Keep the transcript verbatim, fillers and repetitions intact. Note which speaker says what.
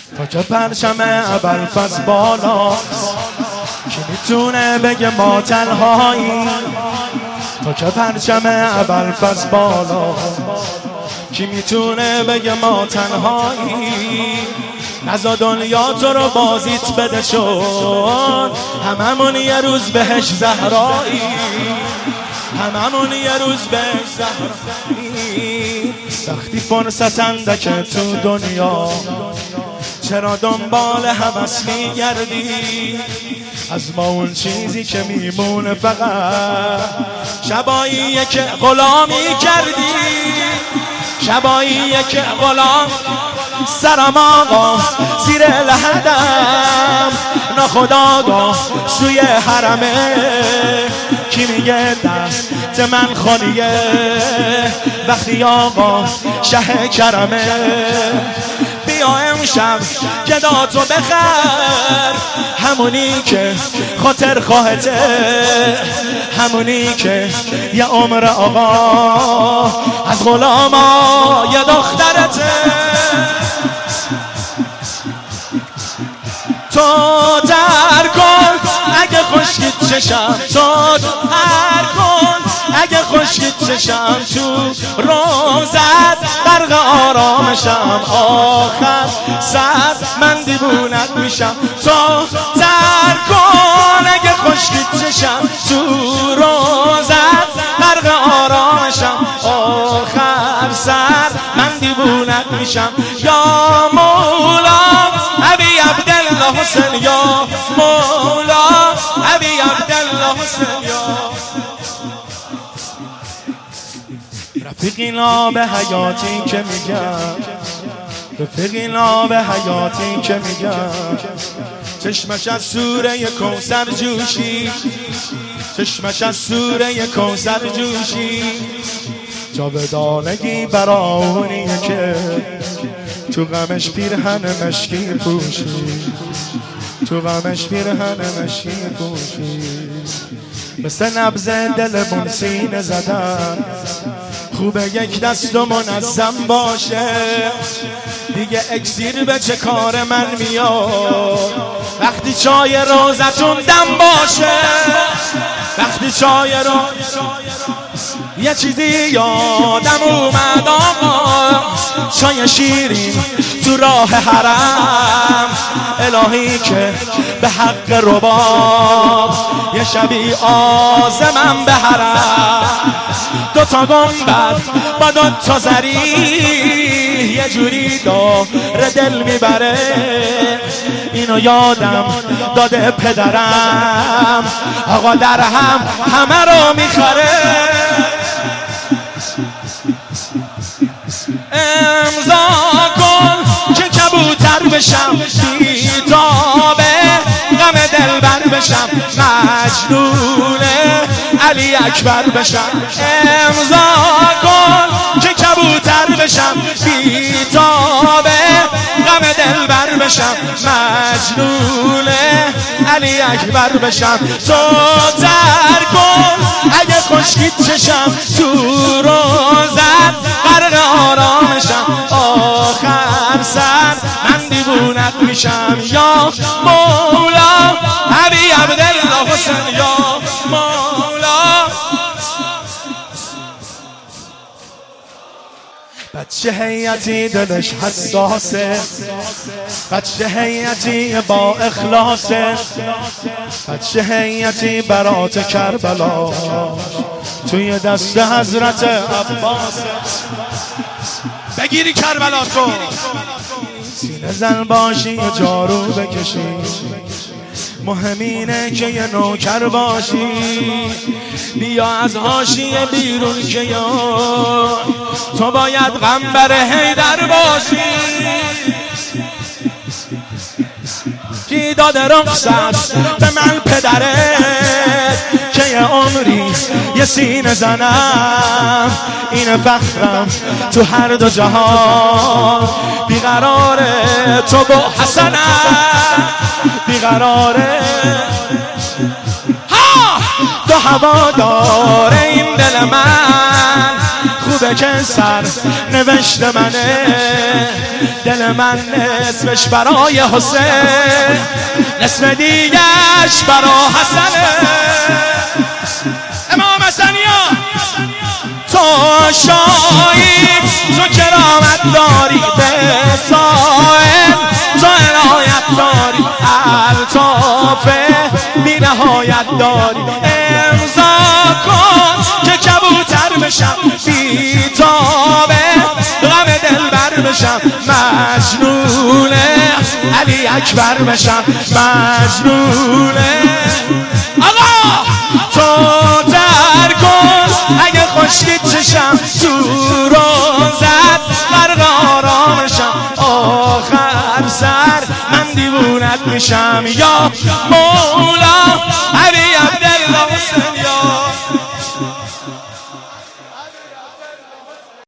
Speaker 1: تا که پرچم ابوالفضل بالاست کی میتونه بگه ما تنهایی؟ تا که پرچم ابوالفضل بالاست کی میتونه بگه ما تنهایی؟ نزا دنیا تو رو بازیت بده شد هممون یه روز بهش زهرایی، هممون یه روز بهش زهرایی. وقتی فرصت اندکه تو دنیا چرا دنبال هوس میگردی؟ از ما اون چیزی که میمونه فقط شباییه که غلامی کردی، شباییه که غلام سرم آقا زیر لحدم ناخداگاه سوی حرمه کی میگه دست من خالیه وقتی آقا شه کرمه بیا امشب که داتو بخر همونی که خاطر خواهته همونی که یه عمر آقا از غلاما یه دخترته تو در کن اگه خشکید چشم تو در کن اگه خشکید چشم تو روزت برق آرامشم آخر سر من دیوونت میشم تو در کن اگه خشکید چشم تو روزت برق آرامشم آخر سر من دیوونت میشم یا مولا ابی عبدالله حسین یا مولا ابی عبدالله حسین یا رفیقینا به حیاتی که میگم رفیقینا به حیاتی که میگم چشمش از سوره کوثر جوشی چشمش از سوره کوثر جوشی جاودانگی برا اونیه که تو غمش پیرهن مشکی پوشی تو غمش پیرهن مشکی پوشی مثل نبض دلمون سینه زدن خوبه یک دست و منظم باشه دیگه اکسیر به چه کار من میاد وقتی چای روزتون دم باشه وقتی چای روز یه چیزی یادم اومد آقا چای شیرین تو راه حرم الهی که به حق رباب یه شبی آزمم به حرم دوتا گنبد با دوتا زری یه جوری داره دل میبره اینو یادم داده پدرم آقا در هم همه رو میخوره امضا کن که کبوتر بشم بیتابه غم دلبر بشم مجنون علی اکبر بشم امضا کن که کبوتر بشم بیتابه غم دلبر بشم مجنون علی اکبر بشم تو در کن اگه خشکید چشم تو روزت غرق آرامشم آخر سر من دیوونت میشم یا مولا ابی عبدالله حسین یا مولا بچه هیئتی دلش حساسه بچه هیئتی با اخلاصه بچه هیئتی برات کربلا توی دست حضرت عباسه بگیری کربلا تو سینه زن باشی و جارو بکشی مهمینه که یه نوکر باشی بیا از حاشیه بیرون که یا تو باید غمبر حیدر باشی کی داده رخصت به من پدرت که یه عمری یه سینه زنم این فخرم تو هر دو جهان بیقراره تو با حسنم بیقراره ها دو هوا داره این دل من خوبه که سر نوشت منه، دل من نصفش برای حسین، نصف دیگش برا حسنه. امام حسنیا تو شاهی، تو کرامت داری، به سائل تو عنایت داری، الطاف بی نهایت داری. امضا کن که کبوتر بشم، بی تابه غم دل بر بشم، مجنون علی اکبر بشم، مجنون. آقا تو در کن اگه خشکید چشم، تو روزت غرق آرامشم، آخر سر من دیوونت میشم یا مولا علی عبدالله حسین.